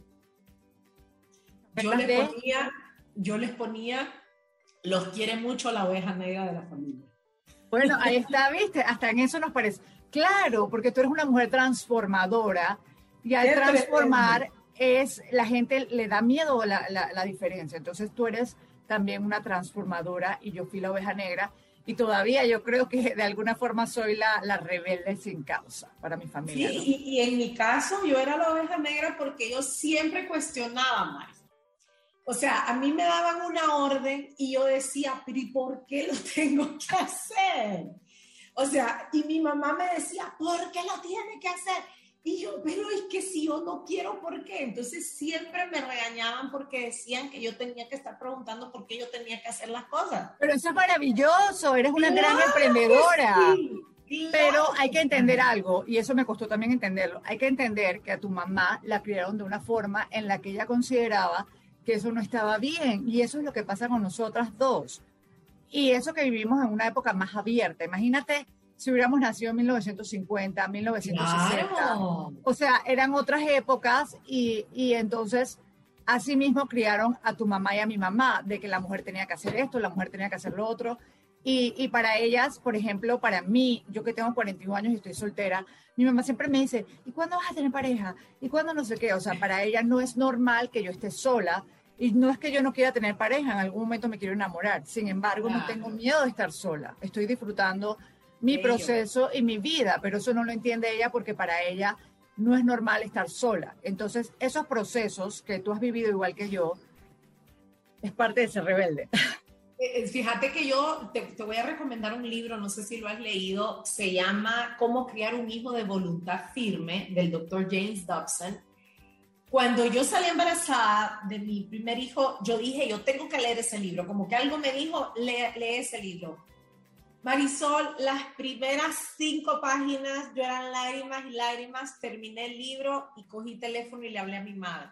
Yo les ponía, yo les ponía, los quiere mucho la oveja negra de la familia. Bueno, ahí está, viste, hasta en eso nos parece. Claro, porque tú eres una mujer transformadora, y al transformar es, la gente le da miedo la, la, la diferencia. Entonces tú eres también una transformadora y yo fui la oveja negra, y todavía yo creo que de alguna forma soy la, la rebelde sin causa para mi familia. Sí, ¿no? y, y en mi caso yo era la oveja negra porque yo siempre cuestionaba, Mari. O sea, a mí me daban una orden y yo decía, pero ¿y por qué lo tengo que hacer? O sea, y mi mamá me decía, ¿por qué lo tiene que hacer? Y yo, pero es que si yo no quiero, ¿por qué? Entonces siempre me regañaban porque decían que yo tenía que estar preguntando por qué yo tenía que hacer las cosas. Pero eso es maravilloso, eres una ¡Claro gran emprendedora. Sí! Pero hay que entender algo, y eso me costó también entenderlo. Hay que entender que a tu mamá la criaron de una forma en la que ella consideraba que eso no estaba bien, y eso es lo que pasa con nosotras dos. Y eso que vivimos en una época más abierta. Imagínate si hubiéramos nacido en mil novecientos cincuenta, mil novecientos sesenta. Claro. O sea, eran otras épocas, y, y entonces así mismo criaron a tu mamá y a mi mamá, de que la mujer tenía que hacer esto, la mujer tenía que hacer lo otro. Y, y para ellas, por ejemplo, para mí, yo que tengo cuarenta y uno años y estoy soltera, mi mamá siempre me dice, ¿y cuándo vas a tener pareja? ¿Y cuándo no sé qué? O sea, para ella no es normal que yo esté sola, y no es que yo no quiera tener pareja, en algún momento me quiero enamorar. Sin embargo, claro, no tengo miedo de estar sola. Estoy disfrutando mi Bello. proceso y mi vida, pero eso no lo entiende ella porque para ella no es normal estar sola. Entonces, esos procesos que tú has vivido igual que yo, es parte de ser rebelde. Fíjate que yo te, te voy a recomendar un libro, no sé si lo has leído, se llama Cómo criar un hijo de voluntad firme, del doctor James Dobson. Cuando yo salí embarazada de mi primer hijo, yo dije, yo tengo que leer ese libro, como que algo me dijo, lee, lee ese libro. Marisol, las primeras cinco páginas, yo eran lágrimas y lágrimas, terminé el libro y cogí teléfono y le hablé a mi madre.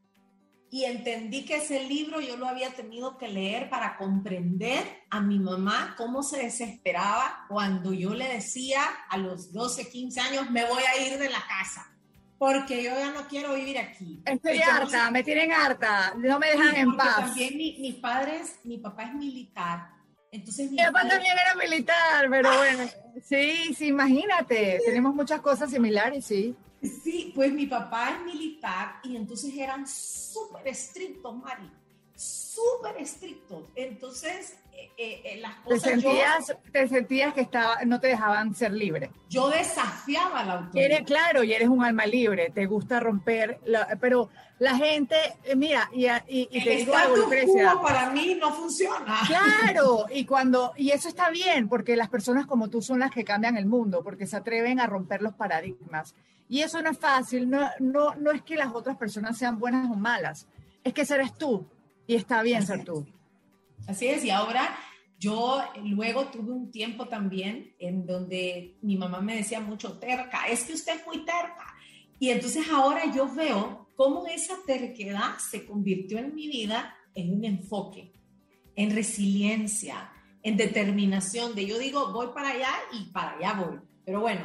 Y entendí que ese libro yo lo había tenido que leer para comprender a mi mamá cómo se desesperaba cuando yo le decía a los doce, quince años, me voy a ir de la casa, porque yo ya no quiero vivir aquí. Estoy Entonces, harta, me tienen harta, no me dejan en paz. También mi, mis padres, mi papá es militar, entonces mi, mi papá padre... también era militar, pero ah. bueno, sí, sí, imagínate, tenemos muchas cosas similares, sí. Sí, pues mi papá es militar y entonces eran súper estrictos, Mari. súper estrictos. Entonces, eh, eh, las Te cosas sentías, yo, te sentías que estaba, no te dejaban ser libre. yo desafiaba la autoridad. Eres, claro, y eres un alma libre, te gusta romper, la, pero la gente, eh, mira, y, y, y El te digo algo, status Lucrecia. quo para mí no funciona. Claro, y cuando, y eso está bien, porque las personas como tú son las que cambian el mundo, porque se atreven a romper los paradigmas. Y eso no es fácil, no, no, no es que las otras personas sean buenas o malas, es que eres tú, y está bien ser tú. Así es, y ahora yo luego tuve un tiempo también en donde mi mamá me decía mucho, terca, es que usted es muy terca. Y entonces ahora yo veo cómo esa terquedad se convirtió en mi vida en un enfoque, en resiliencia, en determinación, de yo digo, voy para allá y para allá voy. Pero bueno,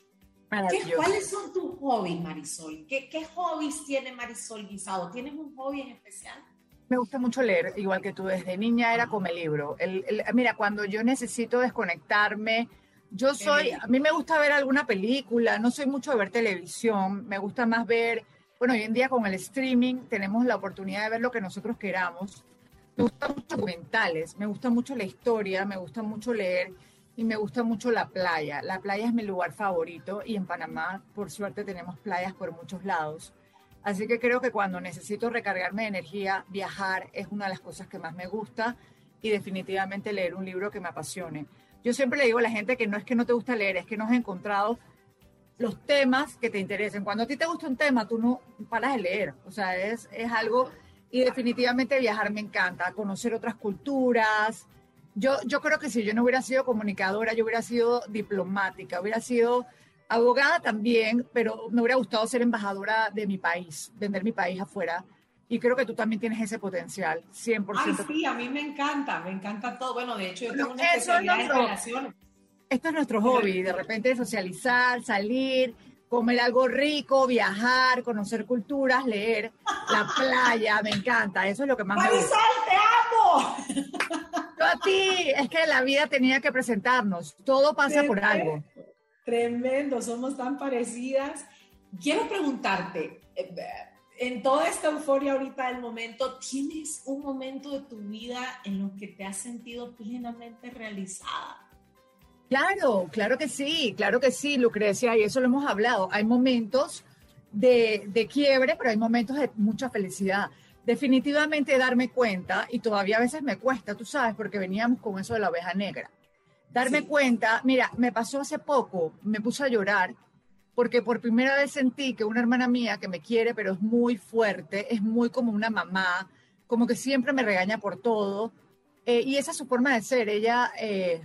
¿qué, ¿cuáles son tus hobbies, Marisol? ¿Qué, ¿Qué hobbies tiene Marisol Guisado? ¿Tienes un hobby en especial? Me gusta mucho leer, igual que tú, desde niña era come libro. El, el, mira, cuando yo necesito desconectarme, yo soy, a mí me gusta ver alguna película, no soy mucho de ver televisión, me gusta más ver, bueno, hoy en día con el streaming tenemos la oportunidad de ver lo que nosotros queramos. Me gustan mucho documentales, me gusta mucho la historia, me gusta mucho leer y me gusta mucho la playa. La playa es mi lugar favorito y en Panamá, por suerte, tenemos playas por muchos lados. Así que creo que cuando necesito recargarme de energía, viajar es una de las cosas que más me gusta y definitivamente leer un libro que me apasione. Yo siempre le digo a la gente que no es que no te gusta leer, es que no has encontrado los temas que te interesen. Cuando a ti te gusta un tema, tú no paras de leer. O sea, es, es algo... Y definitivamente viajar me encanta, conocer otras culturas. Yo, yo creo que si yo no hubiera sido comunicadora, yo hubiera sido diplomática, hubiera sido... abogada también, pero me hubiera gustado ser embajadora de mi país, vender mi país afuera. Y creo que tú también tienes ese potencial, cien por ciento. Ay, sí, a mí me encanta, me encanta todo. Bueno, de hecho, yo tengo una Eso especialidad es nuestro, en relaciones. Esto es nuestro hobby, de repente socializar, salir, comer algo rico, viajar, conocer culturas, leer, la playa, me encanta. Eso es lo que más me gusta. ¡Marisol, te amo! Yo a ti, es que la vida tenía que presentarnos. Todo pasa por algo. Tremendo, somos tan parecidas. Quiero preguntarte, en toda esta euforia ahorita del momento, ¿tienes un momento de tu vida en lo que te has sentido plenamente realizada? Claro, claro que sí, claro que sí, Lucrecia, y eso lo hemos hablado. Hay momentos de, de quiebre, pero hay momentos de mucha felicidad. Definitivamente darme cuenta, y todavía a veces me cuesta, tú sabes, porque veníamos con eso de la oveja negra. Darme sí. cuenta, mira, me pasó hace poco, me puse a llorar porque por primera vez sentí que una hermana mía que me quiere, pero es muy fuerte, es muy como una mamá, como que siempre me regaña por todo, eh, y esa es su forma de ser. Ella eh,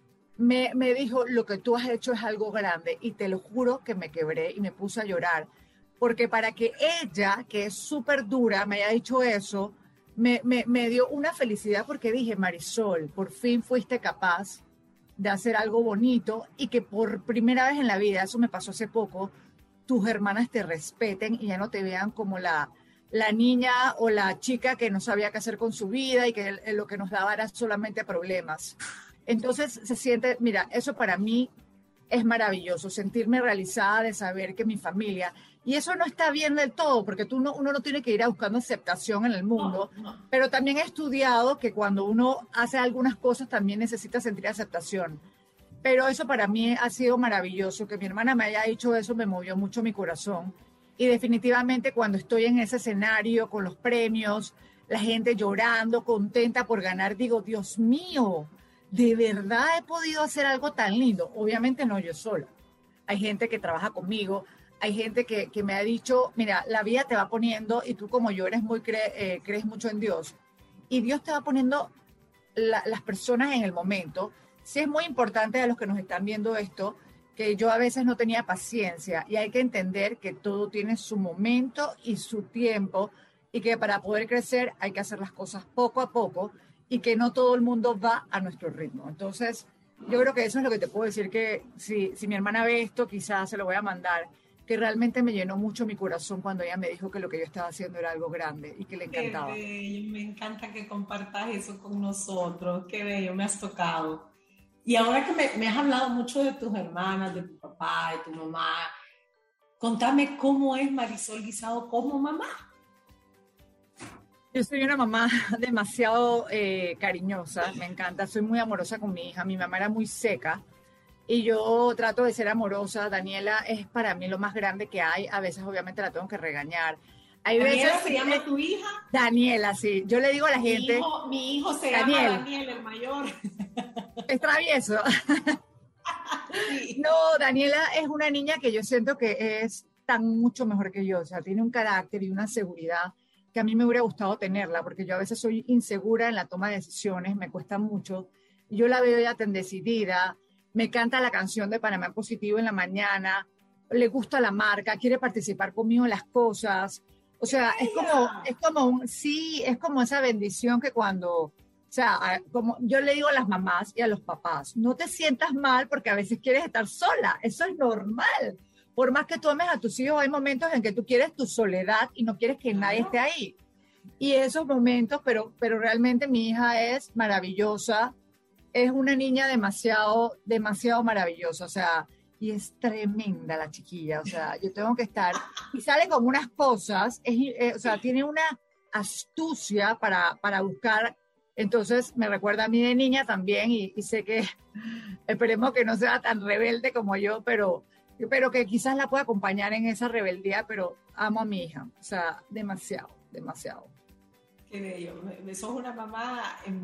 me, me dijo, lo que tú has hecho es algo grande, y te lo juro que me quebré y me puse a llorar, porque para que ella, que es súper dura, me haya dicho eso, me, me, me dio una felicidad porque dije, Marisol, por fin fuiste capaz de hacer algo bonito y que por primera vez en la vida, eso me pasó hace poco, tus hermanas te respeten y ya no te vean como la, la niña o la chica que no sabía qué hacer con su vida y que lo que nos daba era solamente problemas. Entonces se siente, mira, eso para mí es maravilloso, sentirme realizada de saber que mi familia, y eso no está bien del todo, porque tú no, uno no tiene que ir a buscando aceptación en el mundo, no, no. Pero también he estudiado que cuando uno hace algunas cosas también necesita sentir aceptación. Pero eso para mí ha sido maravilloso, que mi hermana me haya dicho eso me movió mucho mi corazón, y definitivamente cuando estoy en ese escenario con los premios, la gente llorando, contenta por ganar, digo, Dios mío, ¿de verdad he podido hacer algo tan lindo? Obviamente no yo sola. Hay gente que trabaja conmigo, hay gente que, que me ha dicho, mira, la vida te va poniendo, y tú como yo eres muy cre, eh, crees mucho en Dios, y Dios te va poniendo la, las personas en el momento. Sí es muy importante a los que nos están viendo esto, que yo a veces no tenía paciencia, y hay que entender que todo tiene su momento y su tiempo, y que para poder crecer hay que hacer las cosas poco a poco, y que no todo el mundo va a nuestro ritmo. Entonces, yo creo que eso es lo que te puedo decir, que si, si mi hermana ve esto, quizás se lo voy a mandar, que realmente me llenó mucho mi corazón cuando ella me dijo que lo que yo estaba haciendo era algo grande y que le encantaba. Qué bello, me encanta que compartas eso con nosotros, qué bello, me has tocado. Y ahora que me, me has hablado mucho de tus hermanas, de tu papá, de tu mamá, contame cómo es Marisol Guisado como mamá. Yo soy una mamá demasiado eh, cariñosa, me encanta, soy muy amorosa con mi hija. Mi mamá era muy seca y yo trato de ser amorosa. Daniela es para mí lo más grande que hay. A veces obviamente la tengo que regañar. Hay ¿Daniela veces se llama tu hija? Daniela, sí. Yo le digo a la Mi gente... hijo, mi hijo se Daniel. llama Daniel, el mayor. Es travieso. Sí. No, Daniela es una niña que yo siento que es tan mucho mejor que yo. O sea, tiene un carácter y una seguridad que a mí me hubiera gustado tenerla, porque yo a veces soy insegura en la toma de decisiones, me cuesta mucho. Yo la veo ya tan decidida, me canta la canción de Panamá en Positivo en la mañana, le gusta la marca, quiere participar conmigo en las cosas. O sea, es como, es como un, sí, es como esa bendición que cuando, o sea, como yo le digo a las mamás y a los papás, no te sientas mal porque a veces quieres estar sola, eso es normal. Por más que tú ames a tus hijos, hay momentos en que tú quieres tu soledad y no quieres que nadie esté ahí. Y esos momentos, pero, pero realmente mi hija es maravillosa, es una niña demasiado, demasiado maravillosa, o sea, y es tremenda la chiquilla, o sea, yo tengo que estar, y sale con unas cosas, es, eh, o sea, tiene una astucia para, para buscar, entonces me recuerda a mí de niña también, y, y sé que esperemos que no sea tan rebelde como yo, pero, pero que quizás la pueda acompañar en esa rebeldía, pero amo a mi hija, o sea, demasiado, demasiado. Qué bello, sos una mamá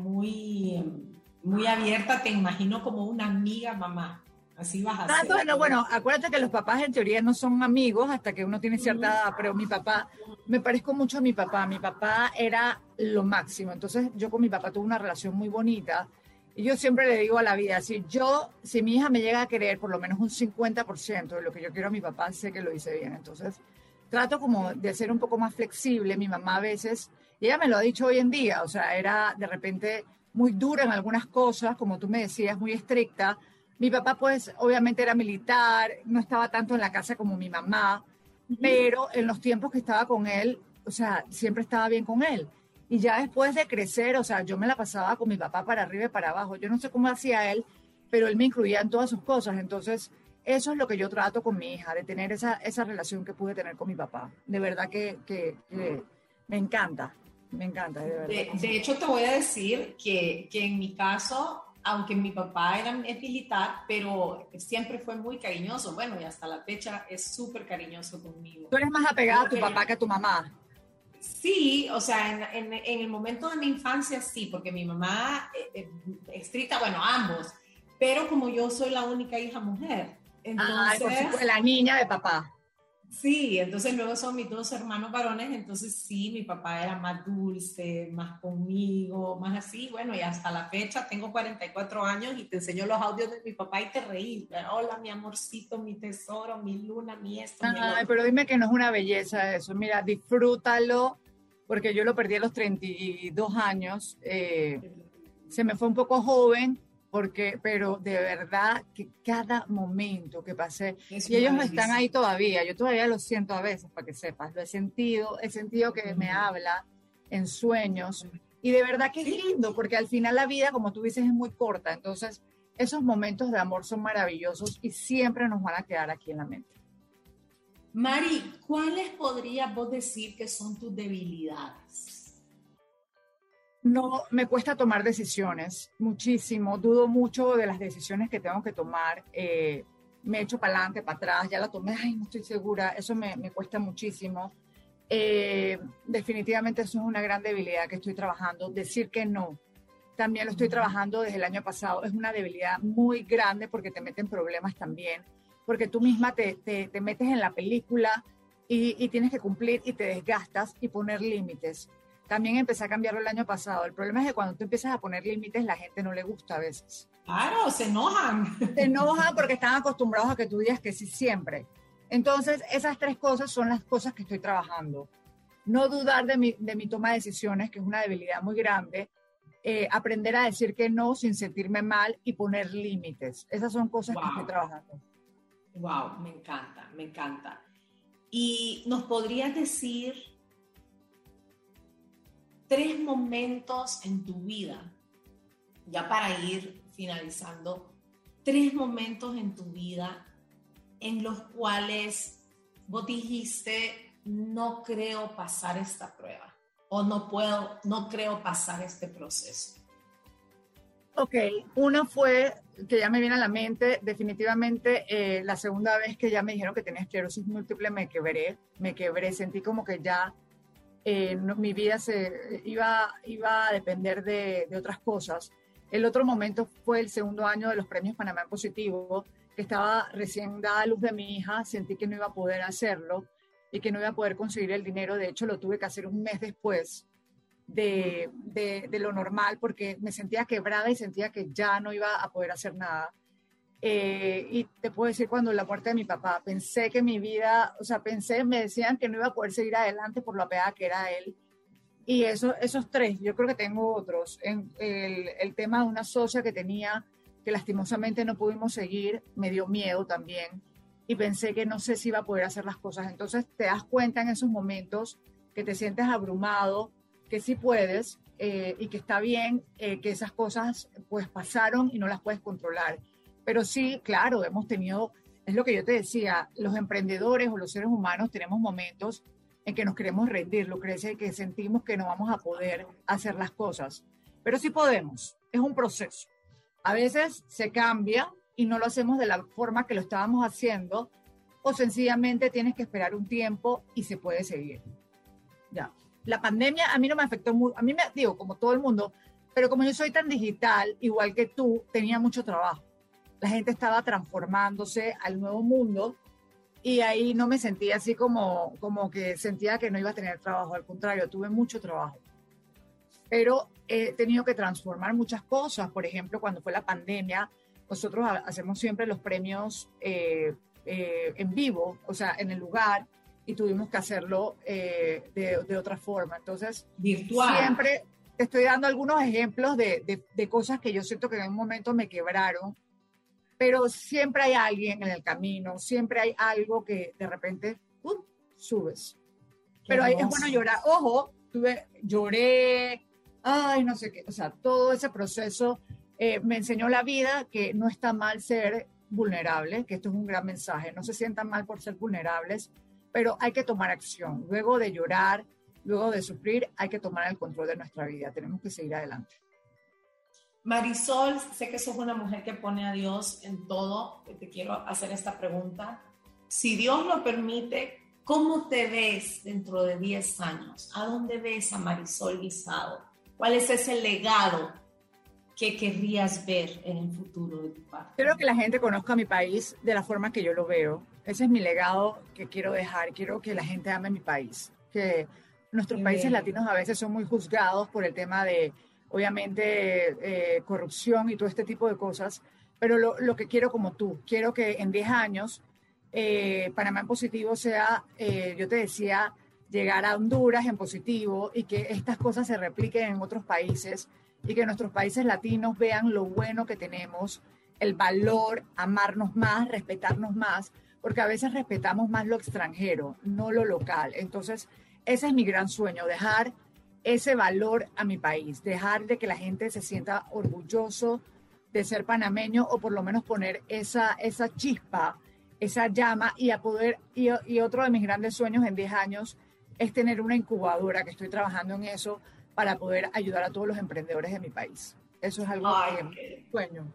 muy, muy abierta, te imagino como una amiga mamá. Así vas a Ah, ser. bueno, bueno, acuérdate que los papás en teoría no son amigos hasta que uno tiene cierta edad, pero mi papá, me parezco mucho a mi papá, mi papá era lo máximo, entonces yo con mi papá tuve una relación muy bonita y yo siempre le digo a la vida, si yo, si mi hija me llega a querer por lo menos un cincuenta por ciento de lo que yo quiero a mi papá, sé que lo hice bien, entonces trato como de ser un poco más flexible. Mi mamá a veces, y ella me lo ha dicho hoy en día, o sea, era de repente muy dura en algunas cosas, como tú me decías, muy estricta. Mi papá, pues, obviamente era militar, no estaba tanto en la casa como mi mamá, pero en los tiempos que estaba con él, o sea, siempre estaba bien con él. Y ya después de crecer, o sea, yo me la pasaba con mi papá para arriba y para abajo. Yo no sé cómo hacía él, pero él me incluía en todas sus cosas. Entonces, eso es lo que yo trato con mi hija, de tener esa, esa relación que pude tener con mi papá. De verdad que, que, que me encanta, me encanta, de verdad. De, de hecho, te voy a decir que, que en mi caso, aunque mi papá era militar, pero siempre fue muy cariñoso. Bueno, y hasta la fecha es súper cariñoso conmigo. ¿Tú eres más apegada a tu papá que a tu mamá? Sí, o sea, en, en, en el momento de mi infancia sí, porque mi mamá eh, estricta, bueno, ambos, pero como yo soy la única hija mujer, entonces... Ah, pues, la niña de papá. Sí, entonces luego son mis dos hermanos varones, entonces sí, mi papá era más dulce, más conmigo, más así, bueno, y hasta la fecha tengo cuarenta y cuatro años y te enseño los audios de mi papá y te reís, hola mi amorcito, mi tesoro, mi luna, mi esto, mi Ay, pero dime que no es una belleza eso, mira, disfrútalo, porque yo lo perdí a los treinta y dos años, eh, se me fue un poco joven, porque, pero de verdad que cada momento que pasé, es y ellos están ahí todavía, yo todavía lo siento a veces, para que sepas, lo he sentido, he sentido que me habla en sueños, y de verdad que es lindo, porque al final la vida, como tú dices, es muy corta, entonces esos momentos de amor son maravillosos y siempre nos van a quedar aquí en la mente. Mari, ¿cuáles podrías vos decir que son tus debilidades? No, me cuesta tomar decisiones, muchísimo, dudo mucho de las decisiones que tengo que tomar, eh, me echo para adelante, para atrás, ya la tomé, ay, no estoy segura, eso me, me cuesta muchísimo. Eh, definitivamente eso es una gran debilidad que estoy trabajando, decir que no, también lo estoy trabajando desde el año pasado, es una debilidad muy grande porque te meten problemas también, porque tú misma te, te, te metes en la película y, y tienes que cumplir y te desgastas y poner límites. También empecé a cambiarlo el año pasado. El problema es que cuando tú empiezas a poner límites, la gente no le gusta a veces. Claro, se enojan. Se enojan porque están acostumbrados a que tú digas que sí siempre. Entonces, esas tres cosas son las cosas que estoy trabajando. No dudar de mi, de mi toma de decisiones, que es una debilidad muy grande. Eh, aprender a decir que no sin sentirme mal y poner límites. Esas son cosas wow. que estoy trabajando. Wow, me encanta, me encanta. ¿Y nos podrías decir tres momentos en tu vida, ya para ir finalizando, tres momentos en tu vida en los cuales vos dijiste, no creo pasar esta prueba, o no puedo, no creo pasar este proceso? Ok, una fue, que ya me viene a la mente, definitivamente eh, la segunda vez que ya me dijeron que tenía esclerosis múltiple me quebré, me quebré, sentí como que ya eh, no, mi vida se iba, iba a depender de, de otras cosas. El otro momento fue el segundo año de los premios Panamá en Positivo, que estaba recién dada a luz de mi hija, sentí que no iba a poder hacerlo y que no iba a poder conseguir el dinero, de hecho lo tuve que hacer un mes después. De, de, de lo normal, porque me sentía quebrada y sentía que ya no iba a poder hacer nada. Eh, y te puedo decir, cuando la muerte de mi papá, pensé que mi vida, o sea, pensé, me decían que no iba a poder seguir adelante por lo apegada que era él. Y eso, esos tres, yo creo que tengo otros. En el, el tema de una socia que tenía, que lastimosamente no pudimos seguir, me dio miedo también. Y pensé que no sé si iba a poder hacer las cosas. Entonces te das cuenta en esos momentos que te sientes abrumado, que sí puedes eh, y que está bien, eh, que esas cosas pues pasaron y no las puedes controlar. Pero sí, claro, hemos tenido, es lo que yo te decía, los emprendedores o los seres humanos tenemos momentos en que nos queremos rendir, Lucrecia, y que sentimos que no vamos a poder hacer las cosas. Pero sí podemos, es un proceso. A veces se cambia y no lo hacemos de la forma que lo estábamos haciendo, o sencillamente tienes que esperar un tiempo y se puede seguir. Ya. La pandemia a mí no me afectó mucho, a mí me digo, como todo el mundo, pero como yo soy tan digital, igual que tú, tenía mucho trabajo. La gente estaba transformándose al nuevo mundo y ahí no me sentía así como, como que sentía que no iba a tener trabajo, al contrario, tuve mucho trabajo. Pero he tenido que transformar muchas cosas, por ejemplo, cuando fue la pandemia, nosotros hacemos siempre los premios eh, eh, en vivo, o sea, en el lugar, y tuvimos que hacerlo eh, de, de otra forma. Entonces, virtual. Siempre te estoy dando algunos ejemplos de, de, de cosas que yo siento que en un momento me quebraron, pero siempre hay alguien en el camino, siempre hay algo que de repente uh, subes. Qué pero ahí es bueno llorar. Ojo, tuve, lloré, ay, no sé qué, o sea, todo ese proceso eh, me enseñó la vida que no está mal ser vulnerable, que esto es un gran mensaje. No se sientan mal por ser vulnerables, pero hay que tomar acción. Luego de llorar, luego de sufrir, hay que tomar el control de nuestra vida. Tenemos que seguir adelante. Marisol, sé que sos una mujer que pone a Dios en todo. Te quiero hacer esta pregunta. Si Dios lo permite, ¿cómo te ves dentro de diez años? ¿A dónde ves a Marisol Guisado? ¿Cuál es ese legado que querrías ver en el futuro de tu parte? Quiero que la gente conozca mi país de la forma que yo lo veo. Ese es mi legado que quiero dejar. Quiero que la gente ame mi país. Que nuestros Qué países bien. latinos a veces son muy juzgados por el tema de, obviamente, eh, corrupción y todo este tipo de cosas. Pero lo, lo que quiero como tú, quiero que en diez años eh, Panamá en Positivo sea, eh, yo te decía, llegar a Honduras en positivo y que estas cosas se repliquen en otros países y que nuestros países latinos vean lo bueno que tenemos, el valor, amarnos más, respetarnos más, porque a veces respetamos más lo extranjero, no lo local. Entonces, ese es mi gran sueño, dejar ese valor a mi país, dejar de que la gente se sienta orgulloso de ser panameño o por lo menos poner esa, esa chispa, esa llama y a poder, y, y otro de mis grandes sueños en diez años es tener una incubadora, que estoy trabajando en eso, para poder ayudar a todos los emprendedores de mi país. Eso es algo Ay, que qué, sueño.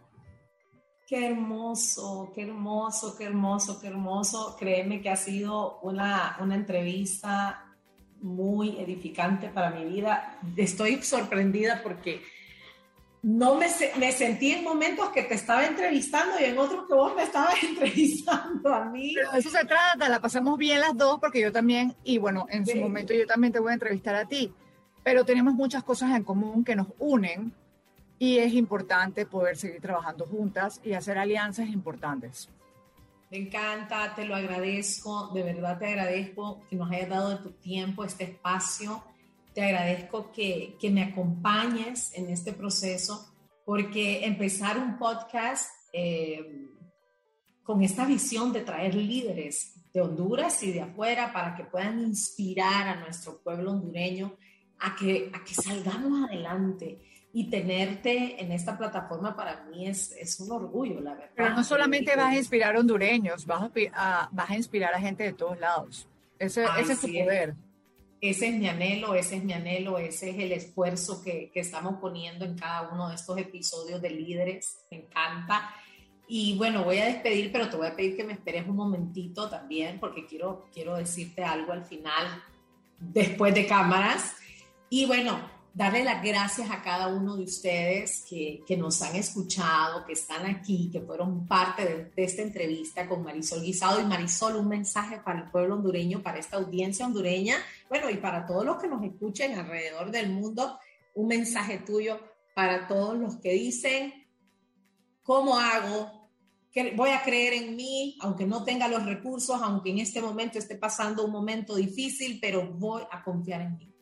Qué hermoso, qué hermoso, qué hermoso, qué hermoso. Créeme que ha sido una, una entrevista muy edificante para mi vida. Estoy sorprendida porque no me, me sentí en momentos que te estaba entrevistando y en otros que vos me estabas entrevistando a mí. Pero eso se trata, la pasamos bien las dos porque yo también, y bueno, en sí. su momento yo también te voy a entrevistar a ti, pero tenemos muchas cosas en común que nos unen y es importante poder seguir trabajando juntas y hacer alianzas importantes. Me encanta, te lo agradezco, de verdad te agradezco que nos hayas dado de tu tiempo, este espacio. Te agradezco que, que me acompañes en este proceso, porque empezar un podcast eh, con esta visión de traer líderes de Honduras y de afuera para que puedan inspirar a nuestro pueblo hondureño a que, a que salgamos adelante. Y tenerte en esta plataforma para mí es, es un orgullo, la verdad. Pero no solamente vas a inspirar hondureños, vas a, a, vas a inspirar a gente de todos lados. Ese, ese es tu poder. ese es mi anhelo, ese es mi anhelo, ese es el esfuerzo que, que estamos poniendo en cada uno de estos episodios de Líderes. Me encanta. Y bueno, voy a despedir, pero te voy a pedir que me esperes un momentito también, porque quiero, quiero decirte algo al final, después de cámaras. Y bueno, darle las gracias a cada uno de ustedes que, que nos han escuchado, que están aquí, que fueron parte de, de esta entrevista con Marisol Guisado. Y Marisol, un mensaje para el pueblo hondureño, para esta audiencia hondureña, bueno, y para todos los que nos escuchen alrededor del mundo, un mensaje tuyo para todos los que dicen, ¿cómo hago? Voy a creer en mí, aunque no tenga los recursos, aunque en este momento esté pasando un momento difícil, pero voy a confiar en mí.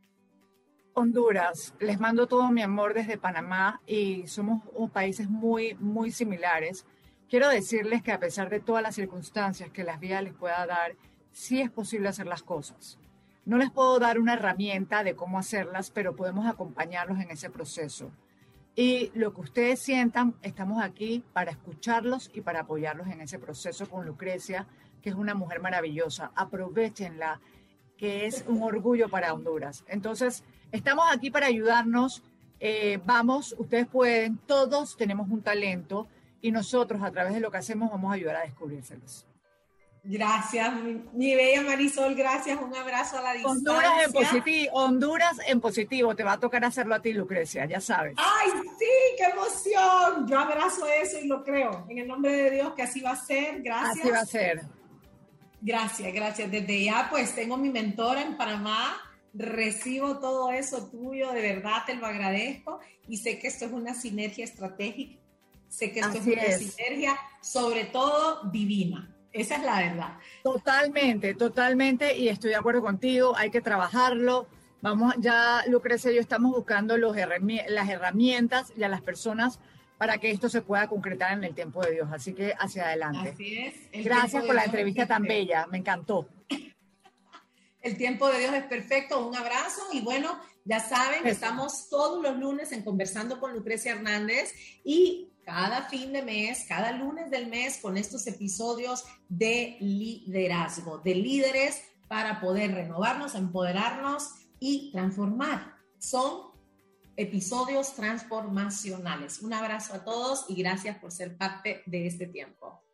Honduras, les mando todo mi amor desde Panamá y somos países muy, muy similares. Quiero decirles que a pesar de todas las circunstancias que la vida les pueda dar, sí es posible hacer las cosas. No les puedo dar una herramienta de cómo hacerlas, pero podemos acompañarlos en ese proceso. Y lo que ustedes sientan, estamos aquí para escucharlos y para apoyarlos en ese proceso con Lucrecia, que es una mujer maravillosa. Aprovéchenla, que es un orgullo para Honduras. Entonces, estamos aquí para ayudarnos. Eh, vamos, ustedes pueden, todos tenemos un talento y nosotros a través de lo que hacemos vamos a ayudar a descubrírselos. Gracias, mi, mi bella Marisol, gracias, un abrazo a la distancia. Honduras en positivo, Honduras en positivo, te va a tocar hacerlo a ti, Lucrecia, ya sabes. ¡Ay, sí, qué emoción! Yo abrazo eso y lo creo, en el nombre de Dios que así va a ser, gracias. Así va a ser. Gracias, gracias. Desde ya pues tengo mi mentora en Panamá, recibo todo eso tuyo, de verdad te lo agradezco y sé que esto es una sinergia estratégica, sé que esto Así es una es. sinergia sobre todo divina. Esa es la verdad. Totalmente, totalmente, y estoy de acuerdo contigo, hay que trabajarlo. Vamos, ya Lucrecia y yo estamos buscando los herrami- las herramientas y a las personas para que esto se pueda concretar en el tiempo de Dios. Así que hacia adelante. Así es. El Gracias por la Dios entrevista tan bella, me encantó. El tiempo de Dios es perfecto, un abrazo y bueno, ya saben, estamos todos los lunes en Conversando con Lucrecia Hernández y cada fin de mes, cada lunes del mes con estos episodios de liderazgo, de líderes para poder renovarnos, empoderarnos y transformar. Son episodios transformacionales. Un abrazo a todos y gracias por ser parte de este tiempo.